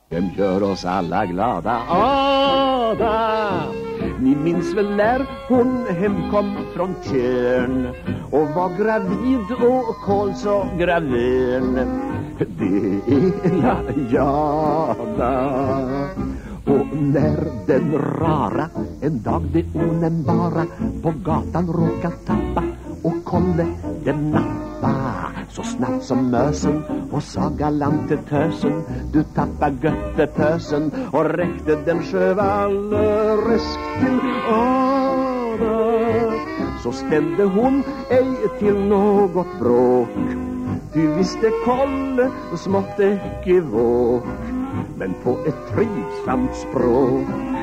Vem gör oss alla glada? Ada! Ni minns väl när hon hemkom från Tjörn och var gravid och kol så gravön. Det är Jada. Och när den rara en dag det onämnbara på gatan råkade tappa och Kolle den nappa så snabbt som mösen och sa galant till tösen: du tappar göttepösen, och räckte den sjövalleresk till Ada. Så ställde hon ej till något bråk, du visste Kolle smått ekivåk, men på ett trivsamt språk.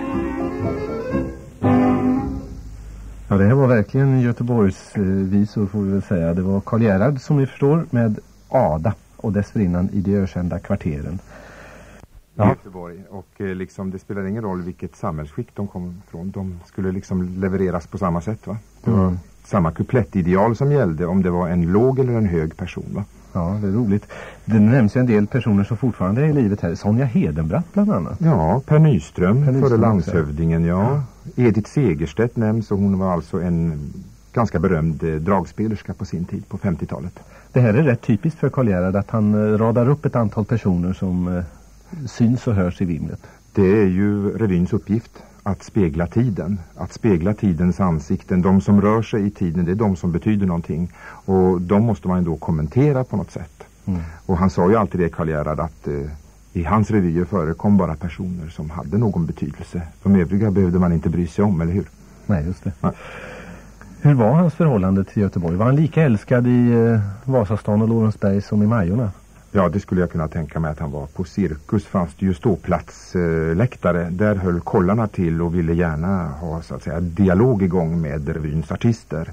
Ja, det här var verkligen Göteborgs visor, får vi väl säga. Det var Karl Gerhard, som ni förstår, med Ada och dessförinnan i de ökända kvarteren. Ja. Göteborg, och liksom, det spelar ingen roll vilket samhällsskick de kom från. De skulle liksom levereras på samma sätt, va? Det var samma kuplettideal som gällde om det var en låg eller en hög person, va? Ja, det är roligt. Det nämns en del personer som fortfarande är i livet här. Sonja Hedenbratt bland annat. Ja, Per Nyström före landshövdingen, ja. Edith Segerstedt nämns, och hon var alltså en ganska berömd dragspelerska på sin tid, på 50-talet. Det här är rätt typiskt för Karl Gerhard, att han radar upp ett antal personer som syns och hörs i vimlet. Det är ju revyns uppgift att spegla tiden, att spegla tidens ansikten. De som rör sig i tiden, det är de som betyder någonting, och de måste man då kommentera på något sätt. Och han sa ju alltid det, Karl Gerhard, att i hans revyer förekom bara personer som hade någon betydelse. De övriga behövde man inte bry sig om, eller hur? Nej, just det. Ja. Hur var hans förhållande till Göteborg? Var han lika älskad i Vasastan och Lorensberg som i Majorna? Ja, det skulle jag kunna tänka mig att han var. På Cirkus fanns det ju ståplatsläktare. Där höll kollarna till och ville gärna ha, så att säga, dialog igång med revyns artister.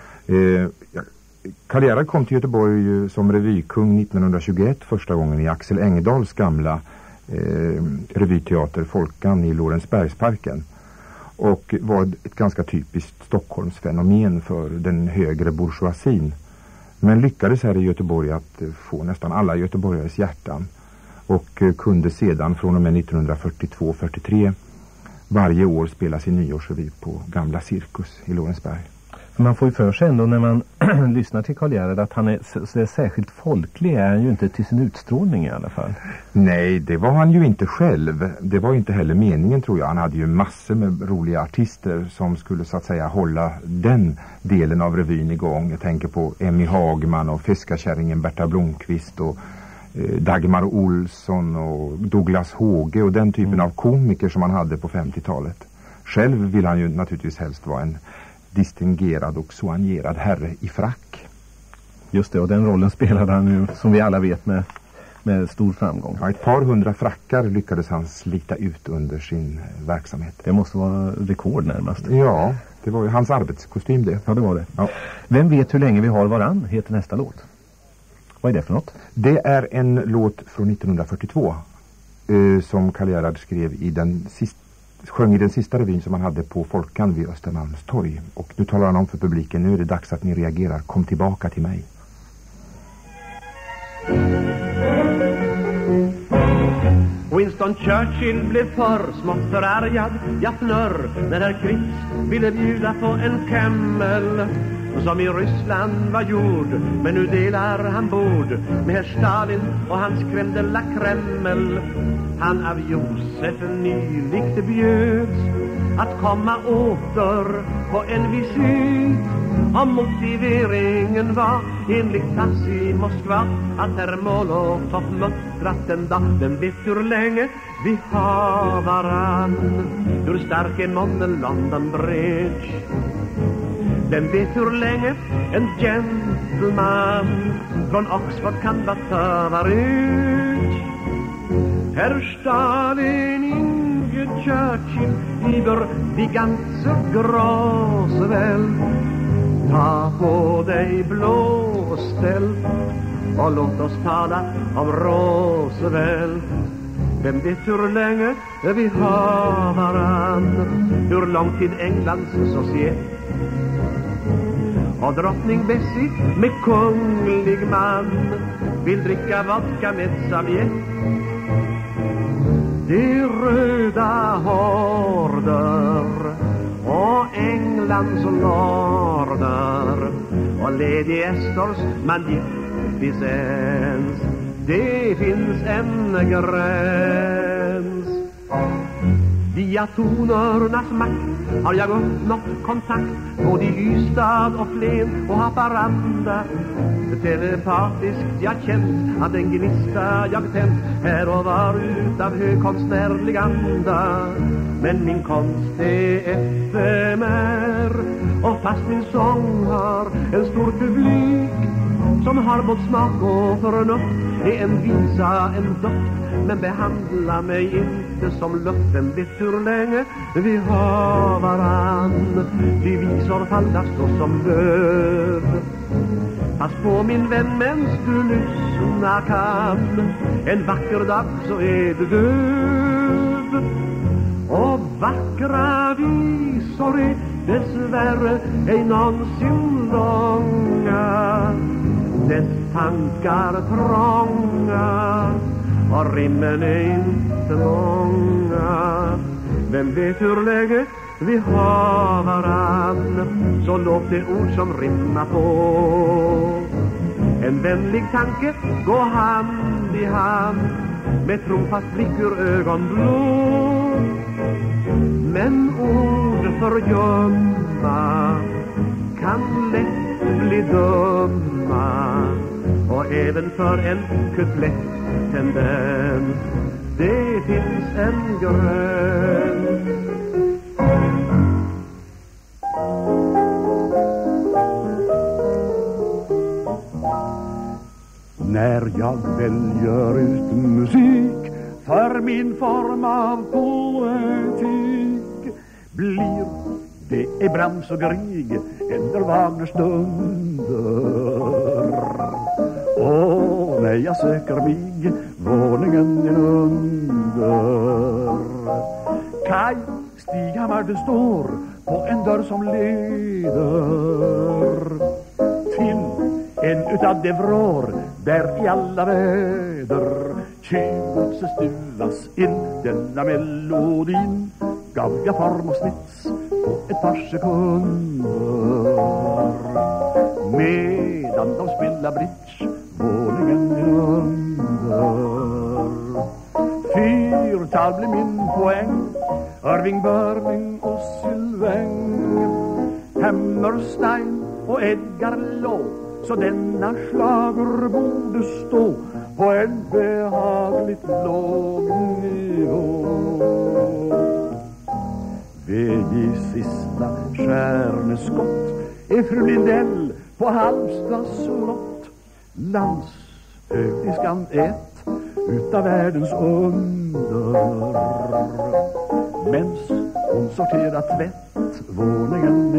Karl Gerhard kom till Göteborg som revykung 1921, första gången i Axel Engdahls gamla revyteater Folkan i Lorensbergsparken, och var ett ganska typiskt Stockholmsfenomen för den högre bourgeoisien, men lyckades här i Göteborg att få nästan alla göteborgares hjärtan, och kunde sedan från och med 1942-43 varje år spela sin nyårsrevy på gamla Cirkus i Lorensberg. Man får ju för sig ändå när man lyssnar till Karl Gerhard att han är särskilt folklig, är han ju inte till sin utstrålning i alla fall. Nej, det var han ju inte själv. Det var inte heller meningen, tror jag. Han hade ju massor med roliga artister som skulle, så att säga, hålla den delen av revyn igång. Jag tänker på Emmy Hagman och Fiskakärringen Berta Blomqvist och Dagmar Olsson och Douglas Håge och den typen av komiker som han hade på 50-talet. Själv vill han ju naturligtvis helst vara en distingerad och soignerad herre i frack. Just det, och den rollen spelade han ju, som vi alla vet, med stor framgång. Ja, ett par hundra frackar lyckades han slita ut under sin verksamhet. Det måste vara rekord närmast. Ja, det var ju hans arbetskostym det. Ja, det var det. Ja. Vem vet hur länge vi har varann, heter nästa låt. Vad är det för något? Det är en låt från 1942 som Karl Gerhard skrev sjöng i den sista revyn som han hade på Folkan vid Östermalmstorg. Och nu talar han om för publiken: nu är det dags att ni reagerar. Kom tillbaka till mig. Winston Churchill blev för smått förargad, ja fnörr, när herr Kritz ville bjuda på en Camel som i Ryssland var gjord, men nu delar han bord med herr Stalin och hans crème de la Kreml. Han av Josef nyligt bjöds att komma åter på en visit, och motiveringen var enligt tass i Moskva att herr Molotov muttrat en dag: vem vet hur länge vi har varann, hur stark är månne London Bridge, vem vet hur länge en gentleman från Oxford kan vara förut. Herr Stalin, Inge, Churchill, Iber, die ganze Großwelt, ta på dig blåställ och låt oss tala om Roosevelt. Vem vet hur länge vi har varann, hur lång tid Englands societ och drottning Bessie med kunglig man vill dricka vodka med Sovjet. chancelorder och Lady Estors magnificens. Det finns en gräns. Via tonernas makt har jag uppnått kontakt både i Ystad och Flen och Haparanda. Telepatiskt jag känt att en gnista jag tänt här och var utav högkonstnärlig anda. Men min konst är efemär och fast min sång har en stor publik som har både smak och förnuft, är en visa, en doft. Men behandla mig inte som luften, vet hur länge vi har varann. Divisor falla så som löv. Fast på min vän mens du lyssna kan, en vacker dag så är du död. Och vackra visor är dessvärre ej någonsin långa. Dess tankar trånga och rimmen är inte många. Vem vet hur länge vi har varann, så låt det ord som rimmar på. En vänlig tanke går hand i hand med trofast blick ur ögonblå. Men ord förgömma kan lätt bli dumma, och även för en kuplett-tendens det finns en gräns. När jag väljer ut musik för min form av poetik, blir det är Brahms och Grieg eller Wagners dunder. Och när jag söker mig våningen under, Kaj Stighammar det står på en dörr som leder till en utav de vrår där i alla väder tjuvgodset stuvas in. Denna melodin gav jag form och snits på ett par sekunder, medan de spelar bridge våningen under. Fyrtal blir min poäng, Irving, Burning och Sylvain, Hammerstein och Edgar Law. Så denna slager borde stå på en behagligt låg nivå. Väg i sista stjärneskott är fru Lindell på Halmstads slott. Landshövdiskan ett utav världens under, mens hon sorterar tvätt våningen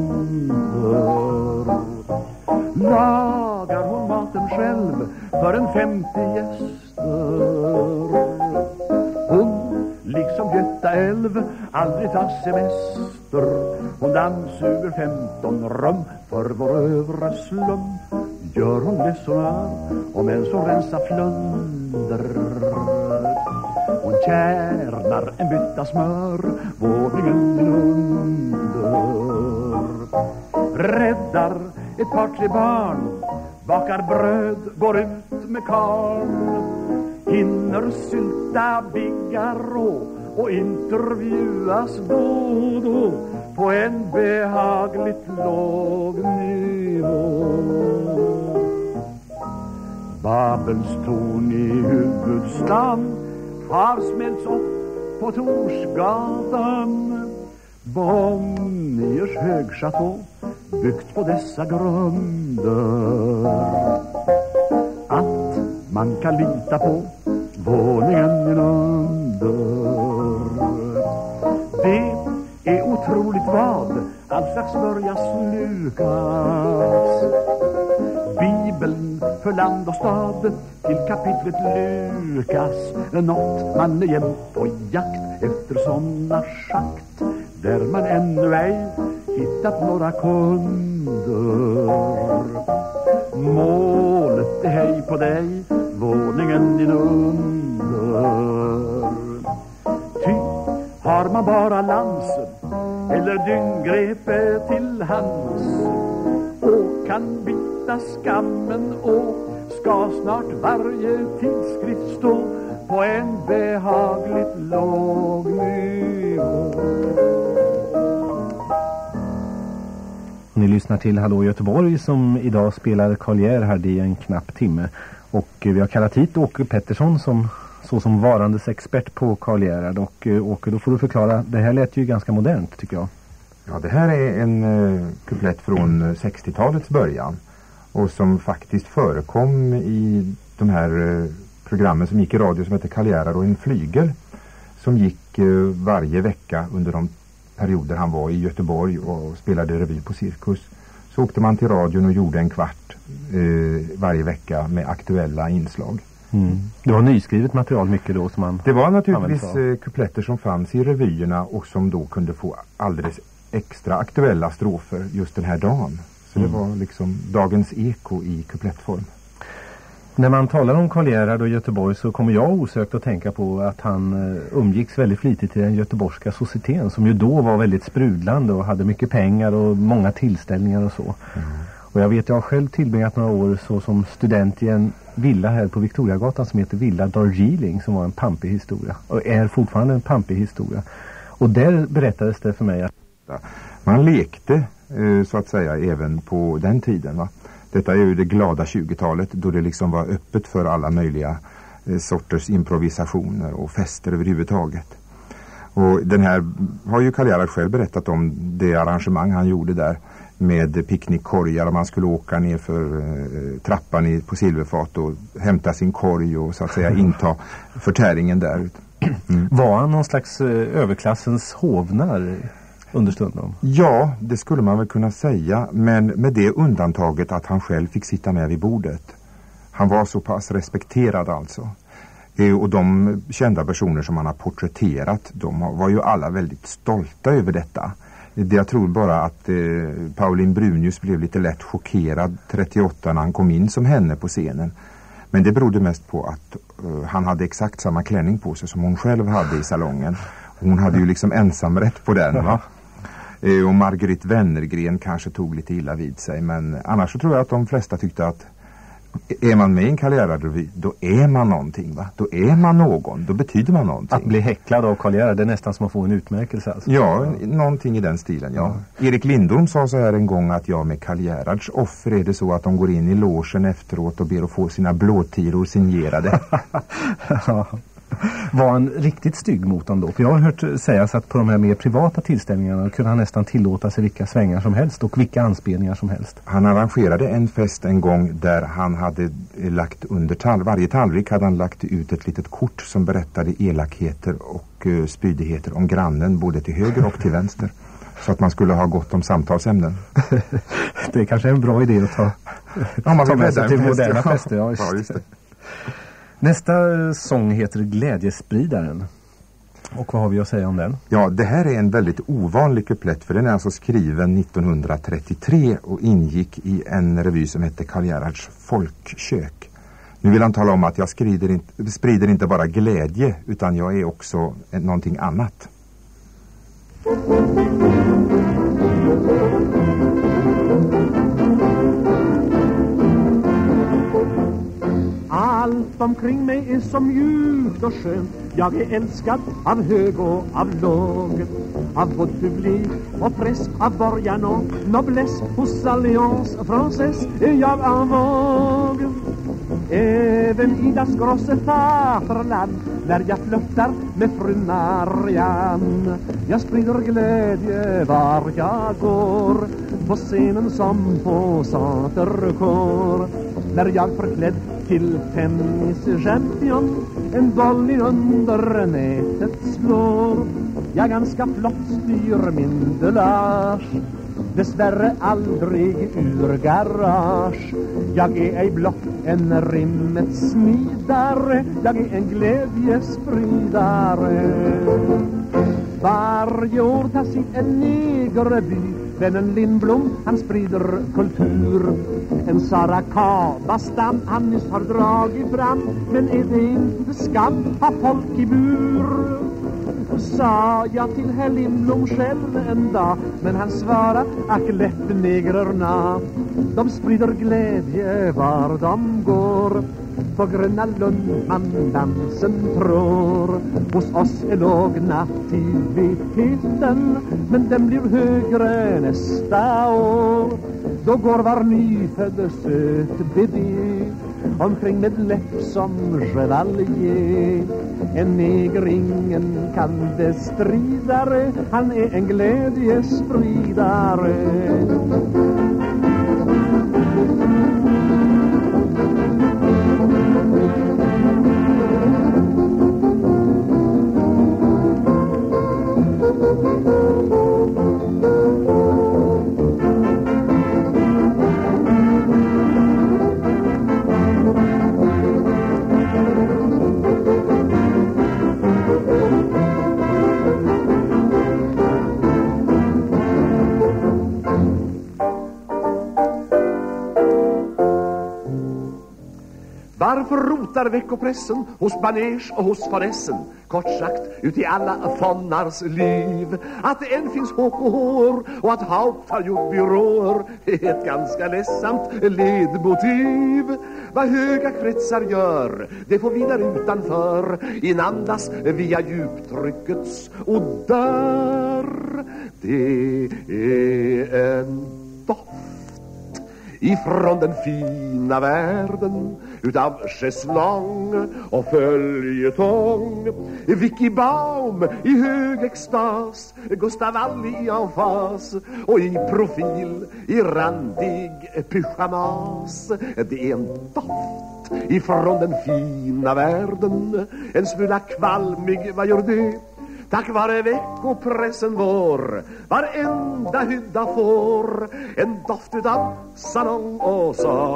under. Lagar hon maten själv för en 50 gäster. Hon, liksom Göta älv, aldrig tar semester. Hon dammsuger 15 rum för vår övre slum. Gör hon ledsonör om en som rensar flunder. Hon kärnar en bytta smör våningen under. Räddar ett par tre barn, bakar bröd, går ut med karl. Hinner sylta Bigarå och intervjuas då och då på en behagligt låg nivå. Babels torn i huvudstan har smälts upp på Torsgatan. Bonniers högchateau byggt på dessa grunder, att man kan lita på våningen under. Det är otroligt vad all slags börja slukas. Bibeln för land och stad till kapitlet Lukas. Något man är jämt på jakt efter såna schakt där man ännu ej hittat några kunder. Målet är hej på dig, våningen din under. Ty Har man bara lansen eller dyngrepet till hands och kan byta skammen och ska snart varje tidskrift stå på en behagligt låg nivå. Ni lyssnar till Hallå Göteborg som idag spelar Collier här i en knapp timme. Och vi har kallat hit Åke Pettersson som varandes expert på Collier. Och Åke, då får du förklara, det här lät ju ganska modernt tycker jag. Ja, det här är en kuplett från 60-talets början och som faktiskt förekom i de här programmen som gick i radio som heter Collier och en flygel som gick varje vecka under de perioder han var i Göteborg och spelade revy på Cirkus. Så åkte man till radion och gjorde en kvart varje vecka med aktuella inslag. Mm. Det var nyskrivet material mycket då som man... Det var naturligtvis kupletter som fanns i revyerna och som då kunde få alldeles extra aktuella strofer just den här dagen. Så det var liksom dagens eko i kuplettform. När man talar om Collier och Göteborg så kommer jag osökt att tänka på att han umgicks väldigt flitigt i den göteborgska societeten som ju då var väldigt sprudlande och hade mycket pengar och många tillställningar och så. Och jag vet, jag har själv tillbringat några år så som student i en villa här på Victoriagatan som heter Villa Darjeeling som var en pampig historia och är fortfarande en pampig historia. Och där berättades det för mig att man lekte så att säga även på den tiden, va? Detta är ju det glada 20-talet då det liksom var öppet för alla möjliga sorters improvisationer och fester överhuvudtaget. Och den här har ju Collier själv berättat om det arrangemang han gjorde där med picknickkorgar och man skulle åka ner för trappan på Silverfat och hämta sin korg och så att säga inta förtäringen där. Var han någon slags överklassens hovnar understundom? Ja, det skulle man väl kunna säga, men med det undantaget att han själv fick sitta med vid bordet. Han var så pass respekterad alltså. Och de kända personer som han har porträtterat, de var ju alla väldigt stolta över detta. Jag tror bara att Pauline Brunius blev lite lätt chockerad 38 när han kom in som henne på scenen. Men det berodde mest på att han hade exakt samma klänning på sig som hon själv hade i salongen. Hon hade ju liksom ensamrätt på den, va? Och Marguerite Wennergren kanske tog lite illa vid sig. Men annars så tror jag att de flesta tyckte att är man med i en Collier-revy, då är man någonting, va? Då är man någon, då betyder man någonting. Att bli häcklad av Collier, det är nästan som att få en utmärkelse alltså. Ja, någonting i den stilen, ja. Erik Lindholm sa så här en gång att jag med Colliers offer är det så att de går in i logen efteråt och ber att få sina blåtiror signerade. Ja. Var han riktigt stygg mot honom då? För jag har hört sägas att på de här mer privata tillställningarna kunde han nästan tillåta sig vilka svängar som helst och vilka anspelningar som helst. Han arrangerade en fest en gång där han hade lagt under varje tallrik hade han lagt ut ett litet kort som berättade elakheter och spydigheter om grannen både till höger och till vänster. Så att man skulle ha gott om samtalsämnen. Det är kanske en bra idé att ta med sig till moderna fester. Ja, just det. Nästa sång heter Glädjespridaren. Och vad har vi att säga om den? Ja, det här är en väldigt ovanlig kuplett för den är alltså skriven 1933 och ingick i en revy som heter Colliers folkkök. Nu vill han tala om att jag sprider inte bara glädje utan jag är också någonting annat. Allt omkring mig är så mjukt och skönt. Jag är älskad av hög och av låg, av både publik och press, av borgarna och noblesse. Hos Alliance Française är jag av våg. Även i das grosse Vaterland, när jag flörtar med fru Marianne. Jag sprider glädje var jag går, på scenen som på Saterkår. När jag förklädd till tennischampion en boll in under nätet slår. Jag ganska flott styr min delage, dessvärre aldrig ur garage. Jag är ej blott en rimmet smidare, jag är en glädjespridare. Varje år tas hit en negerrevy. Vännen Lindblom, han sprider kultur. En Sara Kabastam han nyss har dragit fram. Men är det inte skam, ha folk i bur? sa jag till herr Lindblom själv en dag, men han svarade, ack läppnegrerna, de sprider glädje var de går. På Gröna Lund man dansen tror. Hos oss är låg nativiteten, men den blir högre nästa år. Då går var nyfödd söt bebé omkring med läpp som chevalier. En neger ingen kan bestridare, han är en glädjespridare. Varför rotar veckopressen hos Baners och hos Faressen? Kort sagt, ut i alla fonnars liv, att det än finns HKH och att Haupt har gjort byråer är ett ganska ledsamt ledmotiv. Vad höga kretsar gör, det får vi där utanför inandas via djuptryckets oddar. Det är en doft ifrån den fina världen, utav schäslong och följetong. Vicky Baum i hög extas, Gustav Walli i emfas och i profil i randig pyjamas. Det är en doft ifrån den fina världen, en smula kvalmig, vad gör det? Tack vare veckopressen vår, varenda hydda får en doft utav salong och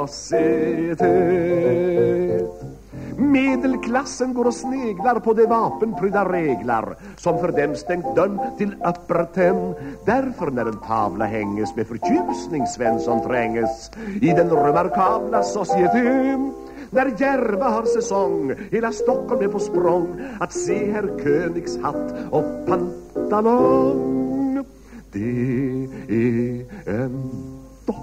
societet. Medelklassen går och sneglar på de vapenprydda reglar som för dem stängt dörren till öpperten. Därför när en tavla hänges med förtjusning Svensson tränges i den remarkabla societeten. När Järva har säsong, hela Stockholm är på språng att se herr Königs hatt och pantalong. Det är en doft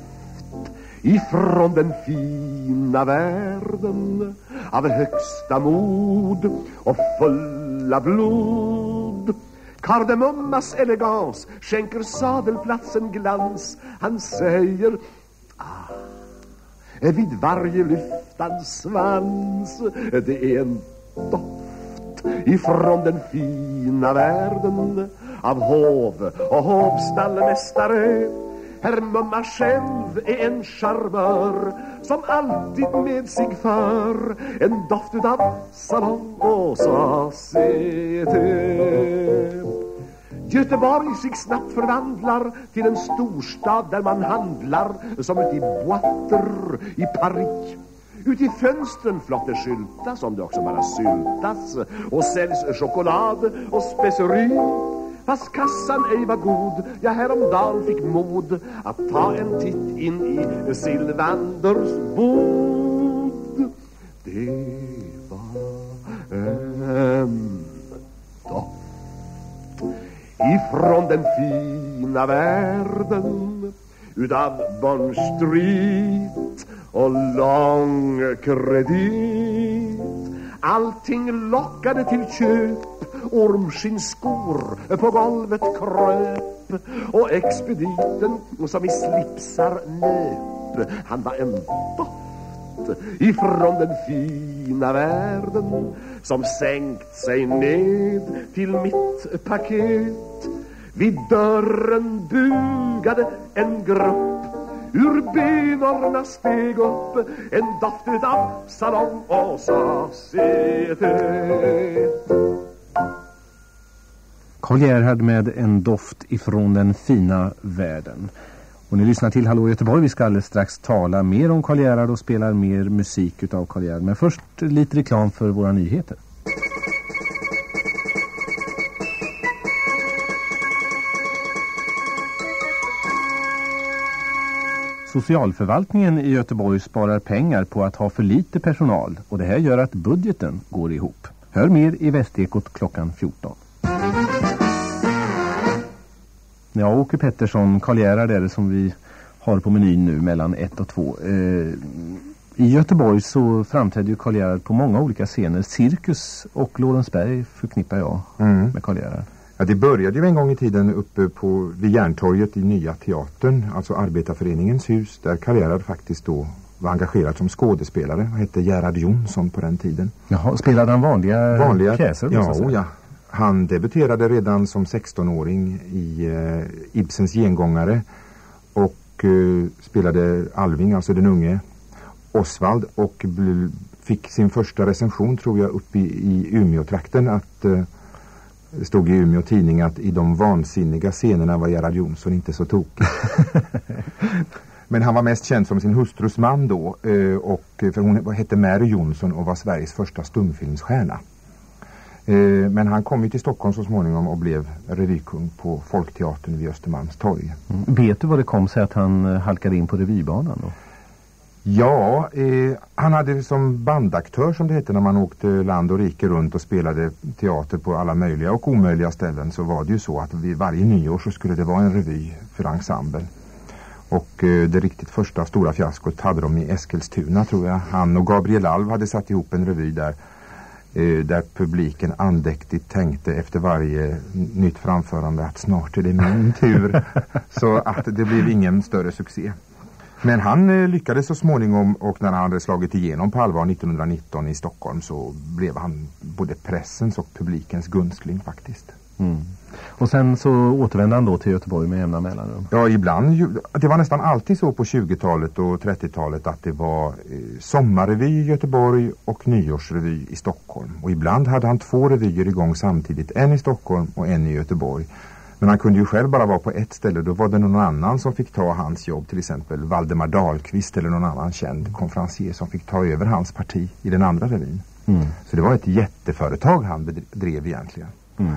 ifrån den fina världen, av högsta mod och fulla blod. Kardemummas elegans skänker sadelplatsen glans. Han säger vid varje lyftans svans, det är en doft ifrån den fina världen, av hov och hovstallmästare. Herr Mumma själv är en charmör som alltid med sig för en doft utav salong och societet. Göteborg sig snabbt förvandlar till en storstad där man handlar som ut i boatter i Paris. Ut i fönstren flotte skyltas som det också bara syltas och säljs choklad och speceri. Fast kassan ej var god, jag häromdagen fick mod att ta en titt in i Sylvanders bod. Det var en doft ifrån den fina världen, utav Bond Street och lång kredit. Allting lockade till köp, ormskinnskor på golvet kröp, och expediten som i slipsar nöp, han var en doft ifrån den fina världen som sänkt sig ned till mitt paket. Vid dörren bugade en grupp, ur benorna steg upp en doft utav salong och societet. Karl Gerhard med en doft ifrån den fina världen. Och ni lyssnar till Hallå Göteborg. Vi ska alldeles strax tala mer om Karl Gerhard och spela mer musik utav Karl Gerhard. Men först lite reklam för våra nyheter. Socialförvaltningen i Göteborg sparar pengar på att ha för lite personal, och det här gör att budgeten går ihop. Hör mer i Västekot klockan 14. Ja, Åke Pettersson, Karl Gerhard är det som vi har på menyn nu mellan 1 och 2. I Göteborg så framträdde ju Karl Gerhard på många olika scener. Cirkus och Lorensberg förknippar jag med Karl Gerhard. Ja, det började ju en gång i tiden uppe vid Järntorget i Nya Teatern, alltså Arbetarföreningens hus, där Karl Gerhard faktiskt då var engagerad som skådespelare. Han hette Gerhard Jonsson på den tiden. Jaha, spelade han vanliga pjäser? Ja. Han debuterade redan som 16-åring i Ibsens Gengångare och spelade Alving, alltså den unge Osvald, och fick sin första recension, tror jag, uppe i Umeå-trakten, att det stod i Umeå tidning att i de vansinniga scenerna var Gerhard Jonsson inte så tokig. Men han var mest känd som sin hustrus man då, för hon hette Mary Jonsson och var Sveriges första stumfilmsstjärna. Men han kom ju till Stockholm så småningom och blev revykung på Folkteatern vid Östermalmstorg. Vet du vad det kom sig att han halkade in på revybanan då? Ja, han hade som bandaktör, som det heter när man åkte land och rike runt och spelade teater på alla möjliga och omöjliga ställen, så var det ju så att vid varje nyår så skulle det vara en revy för ensemble. Och det riktigt första stora fiaskot hade de i Eskilstuna, tror jag. Han och Gabriel Alv hade satt ihop en revy där publiken andäktigt tänkte efter varje nytt framförande att snart är det min tur. Så att det blev ingen större succé. Men han lyckades så småningom, och när han hade slagit igenom på allvar 1919 i Stockholm så blev han både pressens och publikens gunstling faktiskt. Mm. Och sen så återvände han då till Göteborg med jämna mellanrum. Ja, ibland. Det var nästan alltid så på 20-talet och 30-talet att det var sommarrevy i Göteborg och nyårsrevy i Stockholm. Och ibland hade han 2 revyer igång samtidigt, en i Stockholm och en i Göteborg. Men han kunde ju själv bara vara på ett ställe. Då var det någon annan som fick ta hans jobb. Till exempel Valdemar Dahlqvist eller någon annan känd konferencier som fick ta över hans parti i den andra revyn. Mm. Så det var ett jätteföretag han bedrev egentligen. Mm.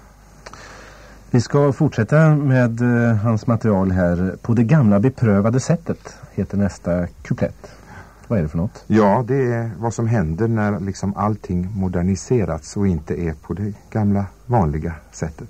Vi ska fortsätta med hans material här. På det gamla beprövade sättet heter nästa kuplett. Vad är det för något? Ja, det är vad som händer när liksom allting moderniserats och inte är på det gamla vanliga sättet.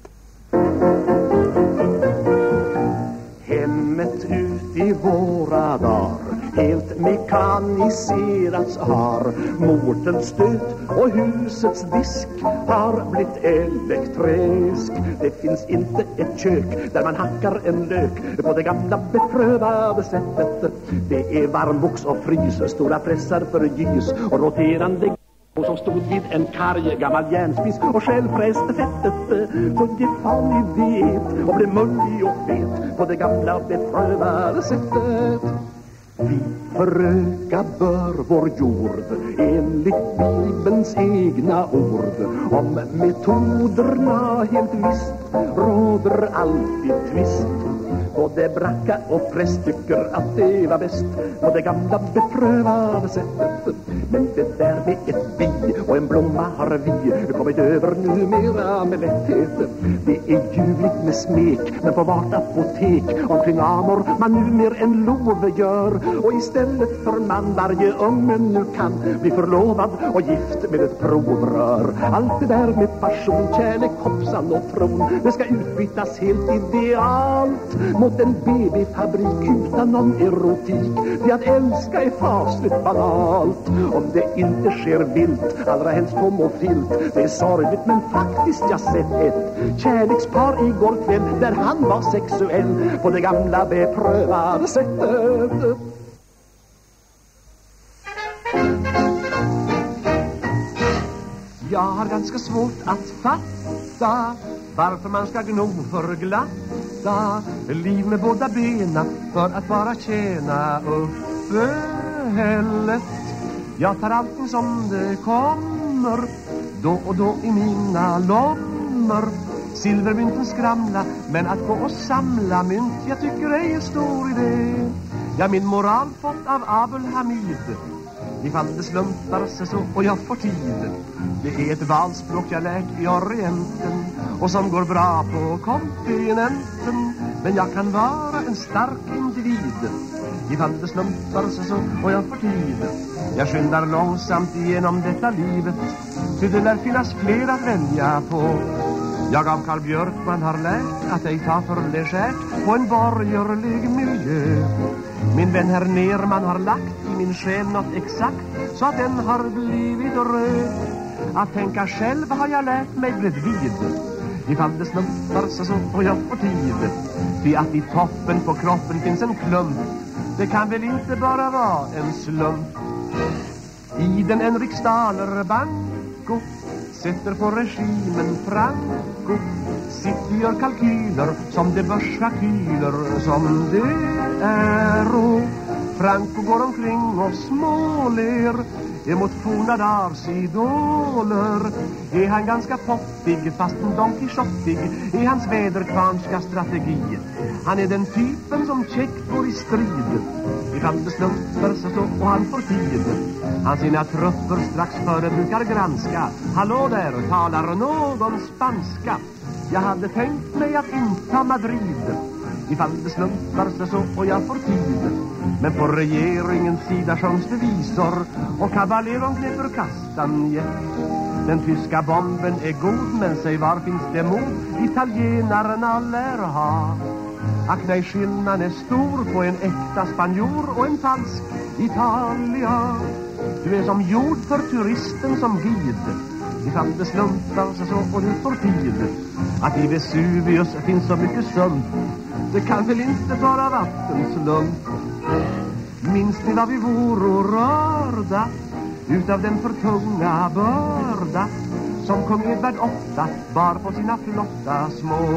Hemmet ut i våra dagar helt mekaniserats har. Mortens stöt och husets disk har blivit elektrisk. Det finns inte ett kök där man hackar en lök på det gamla beprövade sättet. Det är varmbox och frys, stora pressar för gys och roterande som stod vid en karg gammal järnspis och själv fräste fettet så det fan ni vet och blev mullig och fet på det gamla beprövade sättet. Vi föröka bör vår jord enligt Bibelns egna ord. Om metoderna helt visst råder alltid tvist. Både bracka och präst tycker att det var bäst på det gamla beprövade sättet. Men det där med ett bi och en blomma har vi kommit över numera med lätthet. Det är ljuvligt med smek, men på vart apotek omkring amor man numera en lov gör. Och istället för man varje ungen nu kan bli förlovad och gift med ett provrör. Allt det där med passion, kärlek, hoppsan och tron, det ska utbytas helt idealt mot en BB-fabrik utan någon erotik. Det att älska är fasligt banalt om det inte sker vilt, allra helst homofilt. Det är sorgligt men faktiskt jag sett ett kärlekspar igår kväll där han var sexuell på det gamla beprövade sättet. Jag har ganska svårt att fatta varför man ska gno för glatta liv med båda bena för att bara tjäna uppehället. Jag tar allting som det kommer då och då i mina lommor. Silvermynten skramla, men att gå och samla mynt jag tycker är en stor idé. Jag min moral fått av Abel Hamid. Ifall det slumpar sig så och jag får tid. Det är ett valspråk jag lärt i Orienten och som går bra på kontinenten. Men jag kan vara en stark individ ifall det slumpar sig så och jag får tid. Jag skyndar långsamt igenom detta livet, för det lär finnas fler att välja på. Jag av Karl Björkman har lärt att ej ta för legärt på en borgerlig miljö. Min vän herr Nerman har lagt i min själ något exakt så att den har blivit röd. Att tänka själv har jag lärt mig bredvid. Ifall det slumpar så får jag få tid. Ty att i toppen på kroppen finns en klump, det kan väl inte bara vara en slump. I den en riksdaler banko sätter på regimen Franco. Sitter gör kalkyler som det börskalkyler som det är. Och Franco går omkring och småler emot forna dars idoler. Är han ganska pottig fast en Don Quixotig i hans väderkvarnska strategi. Han är den typen som käckt går i strid ifall det slumpar så och han får tid. Han sina trupper strax före brukar granska. Hallå där, talar någon spanska? Jag hade tänkt mig att inta Madrid ifall det slumpar så och jag får tid. Men på regeringens sida sjöngs det visor och kavalleron knäpper kastanjet. Den tyska bomben är god, men säg var finns det mod italienarna lär ha. Ack nej, skillnaden är stor på en äkta spanjor och en falsk Italia. Du är som gjord för turisten som guide ifall det slumpar så och du får tid. Att i Vesuvius finns så mycket sump, det kan väl inte vara vattenslump. Minns ni vad vi vore rörda utav den för tunga börda som kung Edvard VIII bar på sina flotta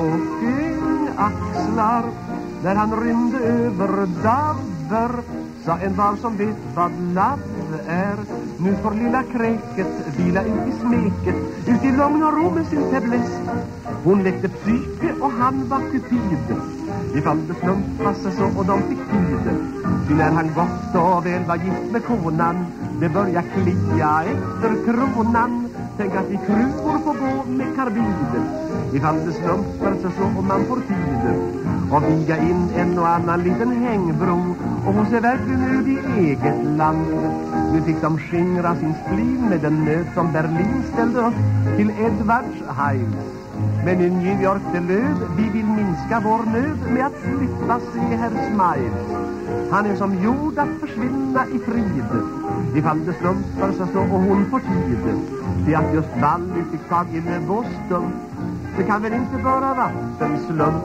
smokingaxlar. När han rymde över Dabber sa en var som vet vad labb är. Nu får lilla kräket vila ut i smeket, ut i lugn och ro med sin fäbless. Hon lekte psyke och han var Cupid ifall det slumpade så och de fick tid. Ty när han gott och väl var gift med konan, det började klia efter kronan. Tänk att i krukor får gå med karbid ifall det slumpar så och man får tid. Och viga in en och annan liten hängbro, och hon ser verkligen ut i eget land. Nu fick de skingra sin splin med den nöd som Berlin ställde upp till Edwards Heights. Men i New York det löd, vi vill minska vår nöd med att slippa se herr Smiles. Han är som gjord att försvinna i frid ifall det slumpar så och hon får tid. Det att just Valli fick tag i med Boston, det kan väl inte vara vattenslump.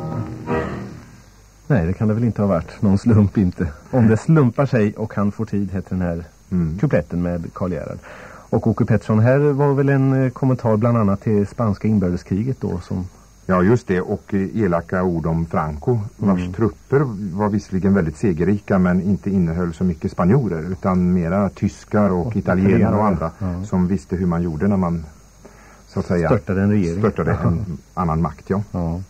Nej, det kan det väl inte ha varit. Någon slump inte. Om det slumpar sig och han får tid, heter den här kupletten med Karl Gerhard. Och Åke Pettersson, här var väl en kommentar bland annat till spanska inbördeskriget då som... Ja, just det. Och elaka ord om Franco, vars trupper var visserligen väldigt segerrika men inte innehöll så mycket spanjorer utan mera tyskar och italienare och andra som visste hur man gjorde när man så att säga störtade en regering. Störtade en annan makt, ja.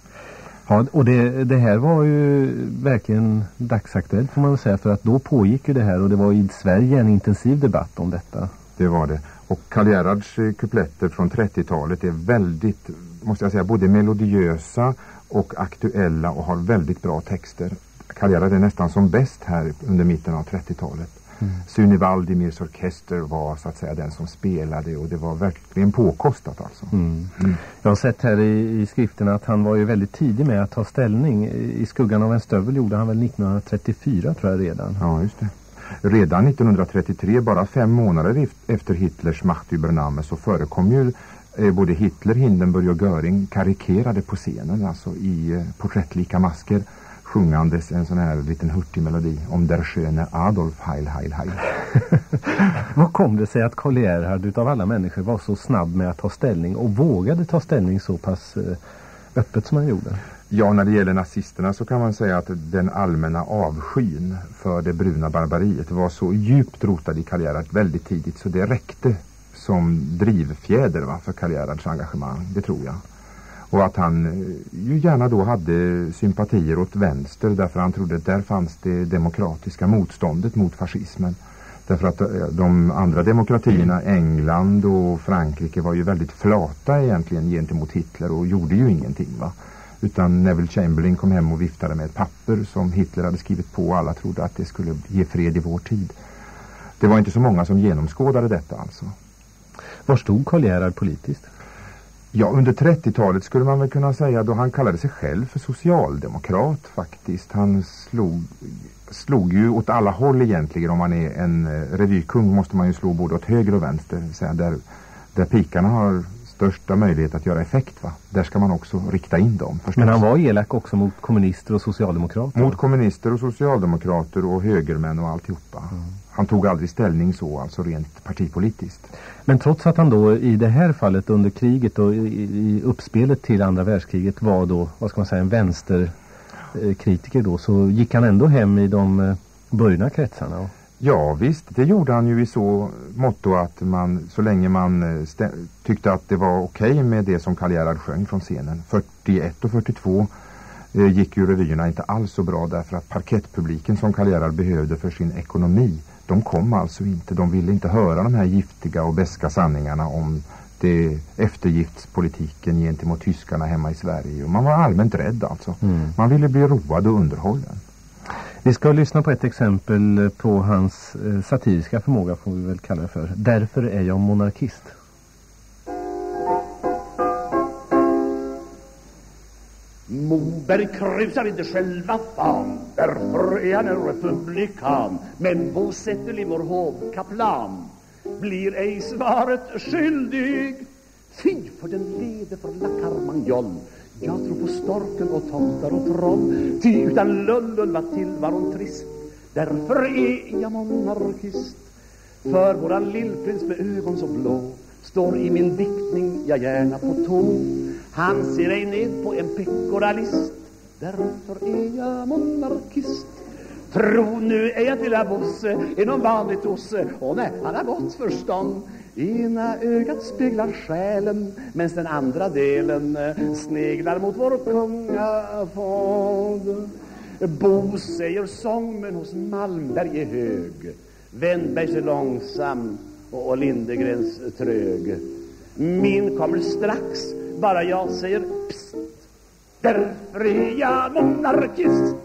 Ja, och det här var ju verkligen dagsaktuellt får man säga, för att då pågick ju det här och det var i Sverige en intensiv debatt om detta. Det var det. Och Karl Gerhards kupletter från 30-talet är väldigt, måste jag säga, både melodiösa och aktuella och har väldigt bra texter. Karl Gerhard är nästan som bäst här under mitten av 30-talet. Sune Valdimirs orkester var så att säga den som spelade och det var verkligen påkostat alltså. Jag har sett här i skrifterna att han var ju väldigt tidig med att ta ställning. I skuggan av en stövel gjorde han väl 1934 tror jag redan. Ja, just det. Redan 1933, bara 5 månader efter Hitlers Machtübernahme, så förekom ju både Hitler, Hindenburg och Göring karikerade på scenen, alltså i porträttlika masker, sjungandes en sån här liten hurtig melodi om der sköne Adolf, heil, heil, heil. Vad kom det sig att Karl Gerhard utav alla människor var så snabb med att ta ställning och vågade ta ställning så pass öppet som han gjorde? Ja, när det gäller nazisterna så kan man säga att den allmänna avskyn för det bruna barbariet var så djupt rotad i Karl Gerhard väldigt tidigt så det räckte som drivfjäder för Karl Gerhards engagemang, det tror jag. Och att han ju gärna då hade sympatier åt vänster därför han trodde att där fanns det demokratiska motståndet mot fascismen. Därför att de andra demokratierna, England och Frankrike, var ju väldigt flata egentligen gentemot Hitler och gjorde ju ingenting, va. Utan Neville Chamberlain kom hem och viftade med ett papper som Hitler hade skrivit på och alla trodde att det skulle ge fred i vår tid. Det var inte så många som genomskådade detta alltså. Var stod Karl Gerhard politiskt? Ja, under 30-talet skulle man väl kunna säga, då han kallade sig själv för socialdemokrat faktiskt. Han slog ju åt alla håll egentligen. Om man är en revykung måste man ju slå både åt höger och vänster. Så där pikarna har största möjlighet att göra effekt, va? Där ska man också rikta in dem. Förstås. Men han var elak också mot kommunister och socialdemokrater? Mot kommunister och socialdemokrater och högermän och alltihopa. Han tog aldrig ställning så, alltså rent partipolitiskt. Men trots att han då i det här fallet under kriget och i uppspelet till andra världskriget var då, vad ska man säga, en vänsterkritiker då, så gick han ändå hem i de burgna kretsarna? Ja visst, det gjorde han ju i så motto att man, så länge man tyckte att det var okej med det som Karl Gerhard sjöng från scenen. 41 och 42 gick ju revyerna inte alls så bra därför att parkettpubliken som Karl Gerhard behövde för sin ekonomi, de kom alltså inte. De ville inte höra de här giftiga och beska sanningarna om det eftergiftspolitiken gentemot tyskarna hemma i Sverige. Och man var allmänt rädd alltså. Man ville bli road och underhållen. Vi ska lyssna på ett exempel på hans satiriska förmåga, får vi väl kalla det för. Därför är jag monarkist. Moberg krusar inte själva fan, därför är han en republikan. Men bosätter i vår hovkaplan blir ej svaret skyldig. Fy för den leder för lakarmanjoll. Jag tror på storken och tomtar och troll. Ty utan lullull var tillvaron trist. Därför är jag monarkist. För våran lillprins med ögon så blå står i min diktning jag gärna på tå. Han ser ej ned på en pekoralist. Därför är jag monarkist. Tro nu är jag till Bosse är någon vanlig tosse. Och nej, han har gott förstånd. Ena ögat speglar själen, medan den andra delen sneglar mot vår kungafond. Bo säger sång, men hos Malmberg är hög. Wennbergs är långsam och Lindegrens trög. Min kommer strax, bara jag säger psst. Därför är jag monarkist.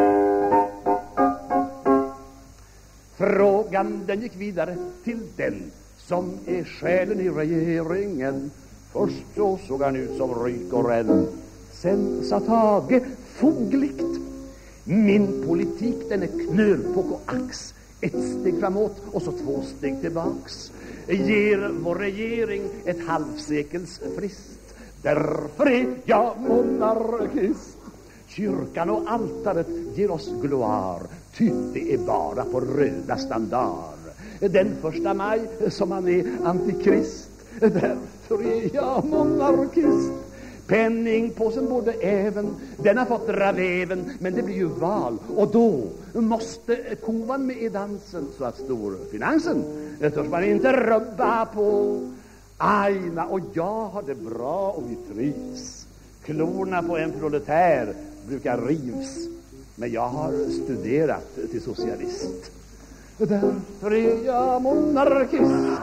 Frågan den gick vidare till den som är själen i regeringen. Först så såg han ut som ryk och rädd. Sen sa Tage fogligt: min politik den är knölpåk och ax. Ett steg framåt och så 2 steg tillbaks. Ger vår regering ett halvsekels frist. Därför är jag monarkist. Kyrkan och altaret ger oss gloar. Ty det är bara på röda standard. Den 1 maj som han är antikrist. Därför är jag monarkist. Penningpåsen borde även, den har fått raveven. Men det blir ju val och då måste kovan med i dansen. Så att storfinansen törs man inte rubba på. Aina och jag har det bra och vi trivs. Klorna på en proletär brukar rivs. Men jag har studerat till socialist. Därför är jag monarkist.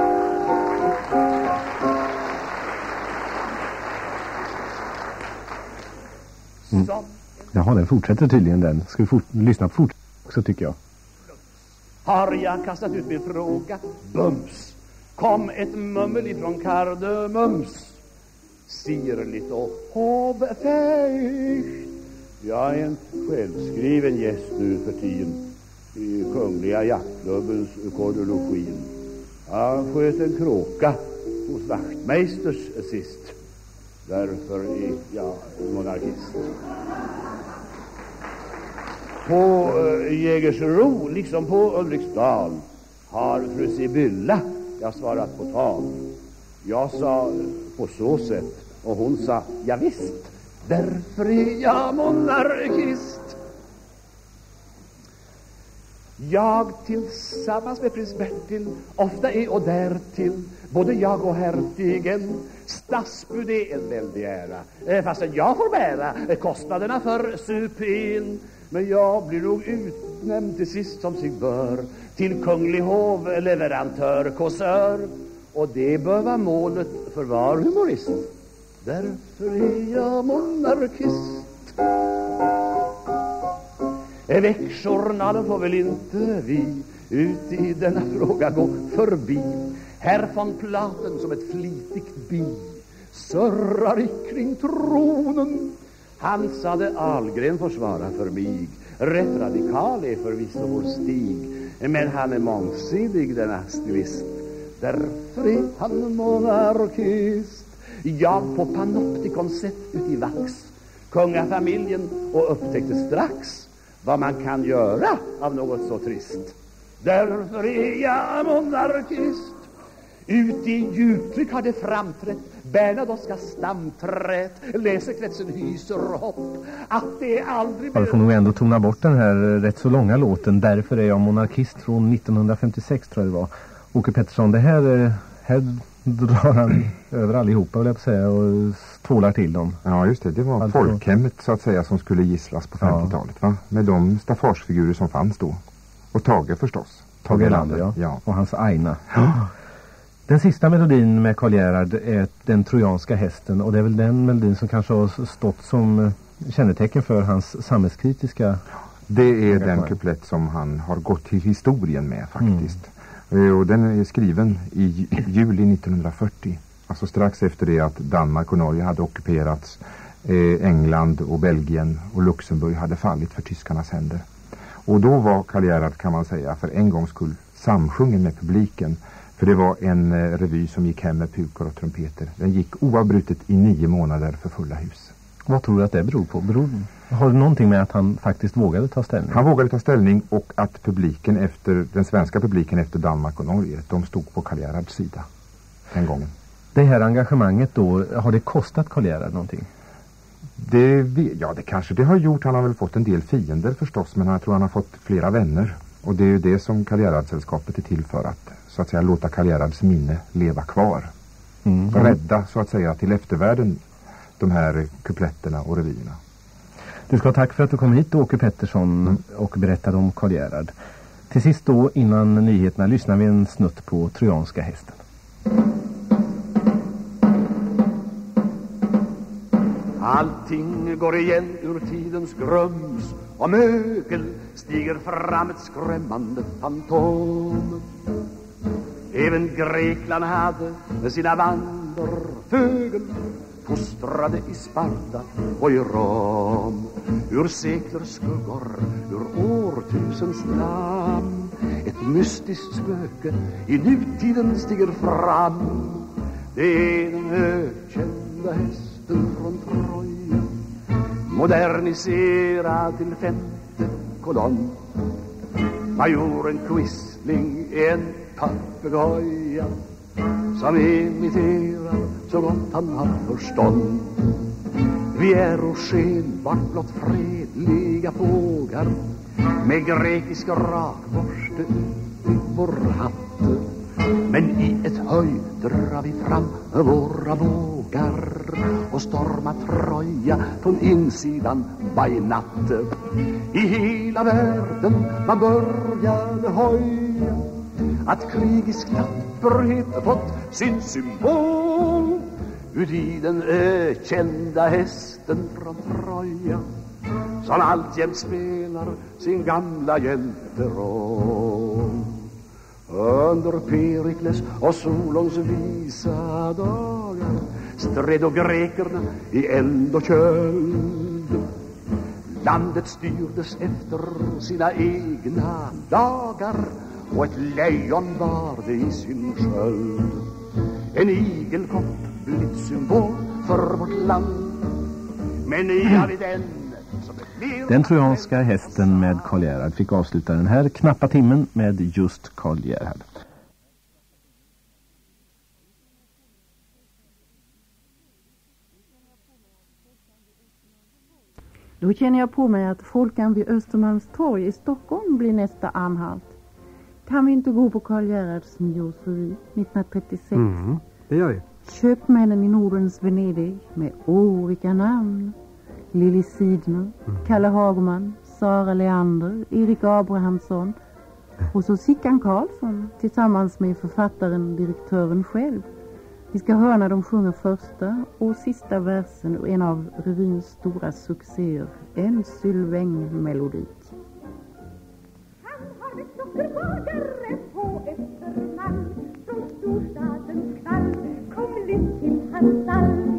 Jaha, den fortsätter tydligen den. Ska vi lyssna på fortsättningen också, tycker jag. Har jag kastat ut min fråga? Bums! Kom ett mummel ifrån Kardemums. Sirligt och hovfägt. Jag är en självskriven gäst nu för tiden i Kungliga jaktklubbens kordologin. Jag sköt en kråka hos vaktmästers sist. Därför är jag monarkist. På Jägersro, liksom på Ulriksdal, har fru Sibylla jag svarat på tal. Jag sa på så sätt och hon sa ja visst. Därför är jag monarkist. Jag tillsammans med prins Bertil ofta är och därtill både jag och hertigen. Stadsbud är en väldig ära, fastän jag får bära kostnaderna för supin. Men jag blir nog utnämnd till sist som sig bör till kunglig hovleverantör, kåsör. Och det bör vara målet för var humorist. Därför är jag monarkist. Väckjournalen får väl inte vi ut i denna fråga gå förbi. Herr von Platen som ett flitigt bi surrar kring tronen. Hansade Ahlgren får svara för mig. Rätt radikal är förvisso vår Stig, men han är mångsidig den astivist. Därför är han monarkist. Jag på Panoptikon sett ut i vax kungafamiljen och upptäckte strax vad man kan göra av något så trist. Därför är jag monarkist. Ut i uttryck har det framträtt Bernadotteska stamträtt. Läsekretsen hyser hopp att det aldrig... Jag får nog ändå tona bort den här rätt så långa låten. Därför är jag monarkist från 1956 tror jag det var. Åke Pettersson, det här drar han över allihopa vill jag säga och tvålar till dem. Ja just det var alltså folkhemmet så att säga som skulle gisslas på 50-talet va? Med de staffarsfigurer som fanns då. Och Tage förstås. Tage Erlander, ja. Och hans Aina. Ja. Den sista melodin med Karl Gerhard är Den trojanska hästen. Och det är väl den melodin som kanske har stått som kännetecken för hans samhällskritiska... Det är den kuplett som han har gått till historien med faktiskt. Och den är skriven i juli 1940. Alltså strax efter det att Danmark och Norge hade ockuperats. England och Belgien och Luxemburg hade fallit för tyskarnas händer. Och då var Karl Gerhard kan man säga för en gångs skull samsjungen med publiken. För det var en revy som gick hem med pukor och trumpeter. Den gick oavbrutet i 9 månader för fulla hus. Vad tror du att det beror på? Har det någonting med att han faktiskt vågade ta ställning? Han vågade ta ställning och att den svenska publiken efter Danmark och Norge, de stod på Karl Gerhards sida den gången. Det här engagemanget då, har det kostat Karl Gerhard någonting? Det kanske det har gjort. Han har väl fått en del fiender förstås, men jag tror han har fått flera vänner. Och det är ju det som Karl Gerhard-sällskapet är till för att så att säga låta Karl Gerhards minne leva kvar. Rädda så att säga till eftervärlden de här kupletterna och revyerna. Du ska ha tack för att du kom hit Åke Pettersson och berättade om Karl Gerhard. Till sist då innan nyheterna lyssnar vi en snutt på Trojanska hästen. Allting går igen ur tidens grums och mögel stiger fram ett skrämmande fantom. Även Grekland hade med sina vandrarfögel fostrade i Sparta och i Rom. Ur sekler skuggor, ur årtusens namn ett mystiskt spöke i nutiden stiger fram. Det är den ökända hästen från Troja, moderniserad till 5:e kolonn. Majoren Quisling är en papegoja som imiterar så gott han har förstånd. Vi är skenbart blott fredliga fågar med grekisk rakborste i vår hatt. Men i ett höj drar vi fram våra bågar och stormar Troja från insidan by natt. I hela världen man började höja att krigisk knapperhet fått sin symbol uti den ökända hästen från Troja som alltjämt spelar sin gamla hjälteroll. Under Perikles och Solons visa dagar stred och grekerna i eld och köld. Landet styrdes efter sina egna lagar och ett lejon bar det i sin sköld. En igelkott blivit symbol för vårt land. Men jag vet än Den trojanska hästen med Karl Gerhard fick avsluta den här knappa timmen med just Karl Gerhard. Då känner jag på mig att Folkan vid Östermalmstorg i Stockholm blir nästa anhalt. Kan vi inte gå på Karl Gerhards nyårsrevy 1936? Det gör vi. Köpmännen i Nordens Venedig med vilka namn. Lili Sidner, Kalle Hagman, Sara Leander, Erik Abrahamsson och så Sickan Karlsson tillsammans med författaren, direktören själv. Vi ska höra när de sjunger första och sista versen och en av revyns stora succéer, en Sylväng-melodi. Han har med sockerbagare på Östermalm från storstadens knall. Kom lyft till hans stall.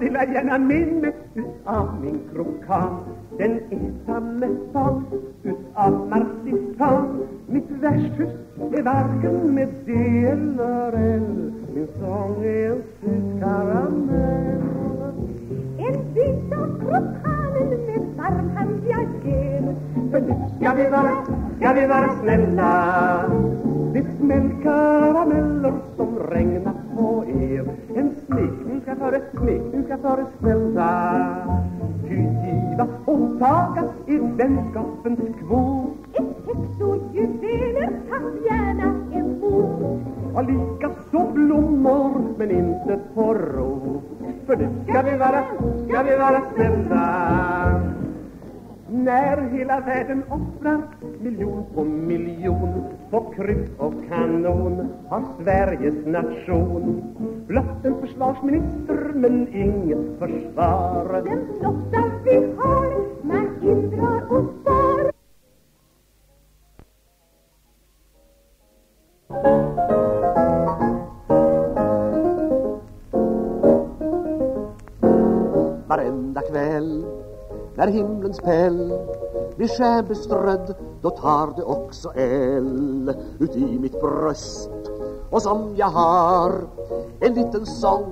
delar gärna med mig av min krokan. Den äta med salt utav marsipan. Mitt värsthus är varken med D eller L. Min sång är en söt karamell. En bit av krokanen med varmhandiga gel. För nu ska vi vara snälla. Det smäll karameller som regnar på er. En smekning ska föreställa. Ty giva och taga i vänskapens kvot. Ett häx och juveler kan gärna en bok. Och lika så blommor men inte på rot. För nu ska vi vara snälla. När hela världen offrar miljon på miljon på krut och kanon har Sveriges nation blott en försvarsminister men inget försvar. Den flotta vi har man indrar och spar. Varenda kväll när himlens päll blir stjärnbeströdd, då tar det också eld ut i mitt bröst. Och som jag har en liten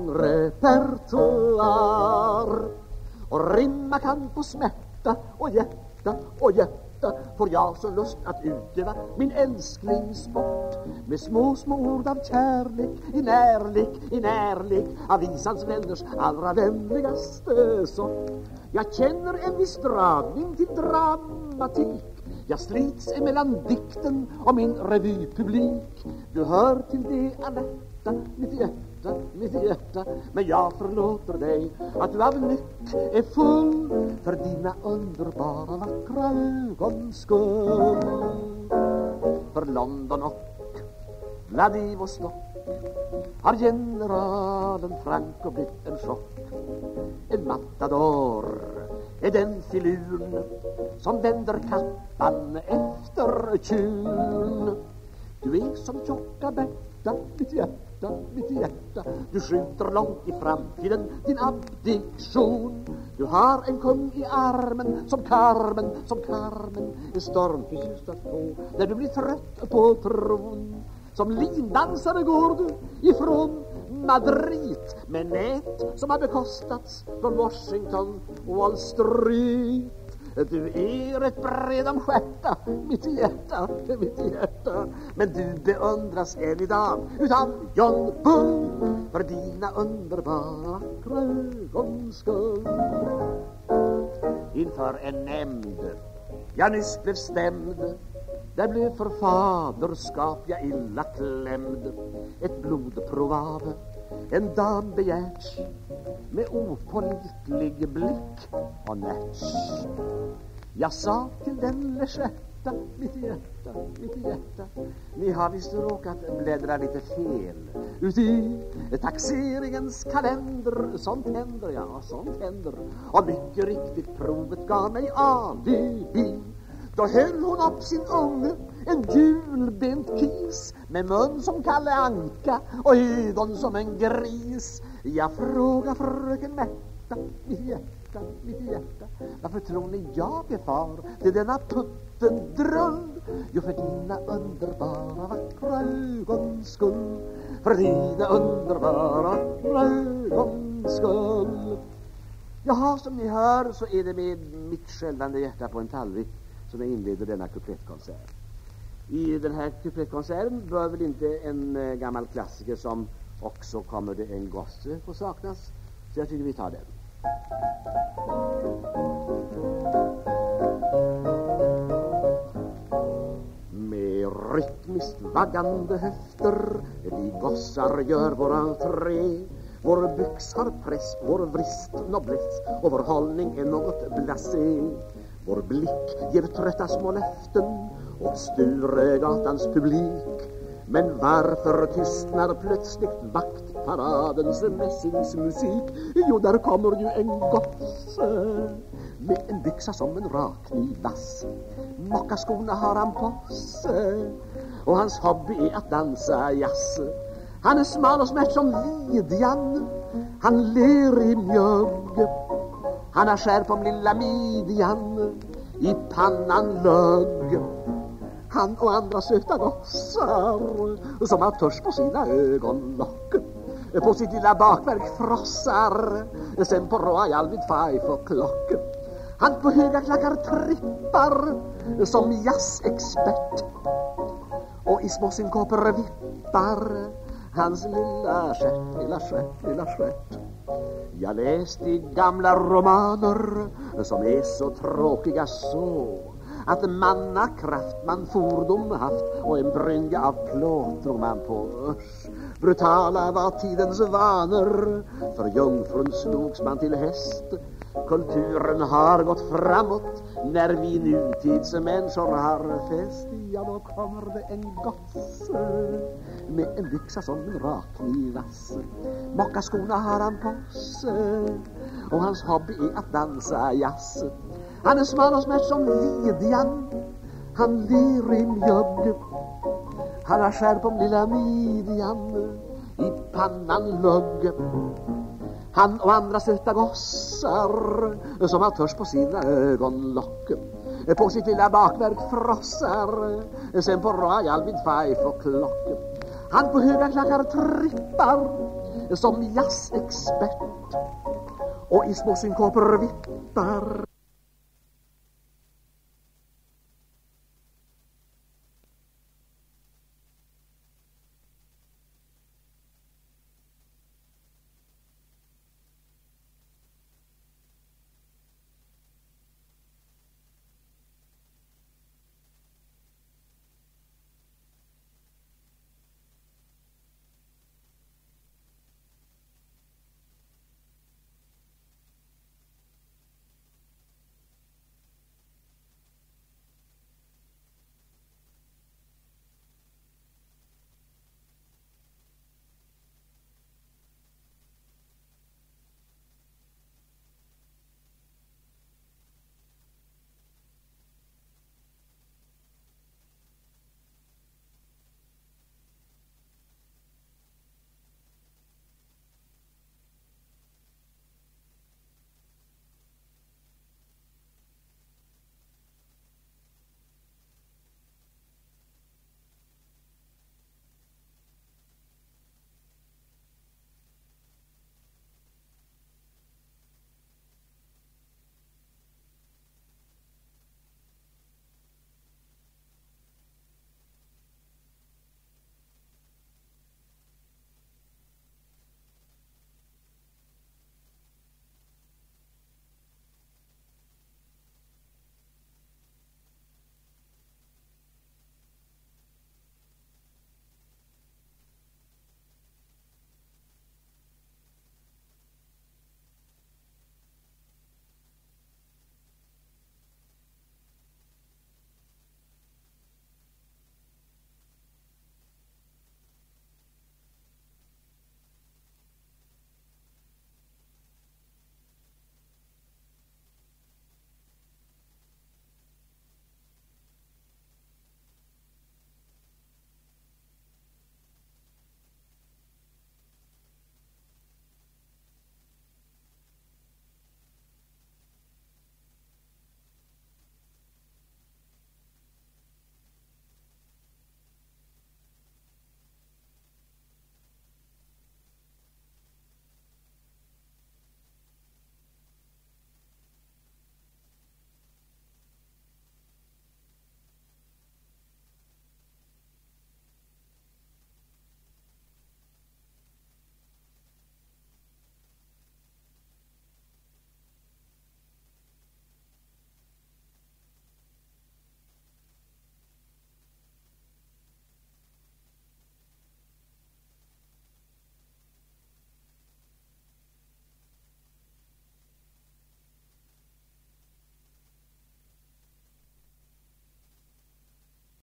sångrepertoar och rimma kan på smärta och hjärta och hjärta, får jag så lust att utöva min älsklingssport med små ord av kärlek i närlek av visans vänners allra vänligaste sort. Jag känner en viss dragning till dramatik. Jag strids emellan dikten och min revypublik. Du hör till det alerta, mitt hjärta. Men jag förlåter dig att du av nytt är full för dina underbara vackra ögons skull. För London och Vladivostok har generalen Franco blivit en chock. En matador är den filun som vänder kappan efter kjul. Du är som tjocka Berta, mitt hjärta. Du skjuter långt i framtiden din abdiktion. Du har en kung i armen som Carmen. En stormförtjust att få när du blir trött på tron. Som lindansare går du ifrån Madrid med nät som har bekostats från Washington och Wall Street. Du är ett bred om stjärta, mitt hjärta. Men du beundras än idag utav John Bull för dina underbara ögons skull. Inför en nämnd jag nyss blev stämd, där blev för faderskap jag illa klämd. Ett blodprov av en dam begärts med opålitlig blick och närts. Jag sa till den legetta, mitt hjärta, ni har visst råkat bläddra lite fel uti taxeringens kalender. Sånt händer. Och mycket riktigt provet gav mig alibi. Då höll hon upp sin unge, en julbent kis med mun som Kalle Anka och ögon som en gris. Jag frågar fröken Märta, mitt hjärta, varför tror ni jag är far till denna puttendrull? Jo, för dina underbara vackra ögons skull. För dina underbara vackra ögons skull. Jaha, som ni hör så är det med mitt skällande hjärta på en tallrik som jag inleder denna kuplettkonsert. I den här kuplettkonserten bör väl inte en gammal klassiker som Också kommer det en gosse få saknas. Så jag tycker vi tar den. Med rytmiskt vaggande höfter vi gossar gör vår entré. Vår byx har press, vår vrist nobless och vår hållning är något blasé. Vår blick ger trötta små löften åt Sturegatans publik. Men varför tystnar plötsligt vaktparadens mässingsmusik? Jo, där kommer ju en gosse med en byxa som en rakkniv vass. Mockaskorna har han på sig och hans hobby är att dansa jazz. Han är smal och smärt som vidjan Han ler i mjögg. Han har skärp om lilla midjan, i pannan lögg. Han och andra söta gossar som har törst på sina ögonlock, på sitt lilla bakverk frossar, sen på Royal vid 5 o'clock. Han på höga klackar trippar som jazzexpert, och i små synkoper vippar hans lilla stjärt, lilla stjärt, lilla stjärt. Jag läste i gamla romaner som är så tråkiga så, att mannakraft man fordom haft och en brynga av plåt drog man på örs. Brutala var tidens vanor, för jungfrun slogs man till häst. Kulturen har gått framåt när vi nutidsmänniskor har fest. Ja, då kommer det en gosse med en byxa som en rakknivass. Mockaskorna har han på sig och hans hobby är att dansa jazz. Han är smal och smärt som lidjan, han ler i mjögg. Han har skärp om lilla midjan, i pannan lögg. Han och andra söta gossar som har törst på sina ögonlock, på sitt lilla bakverk frossar, sen på Royal vid 5 o'clock. Han på höga klackar trippar som jazzexpert, och i små synkoper vippar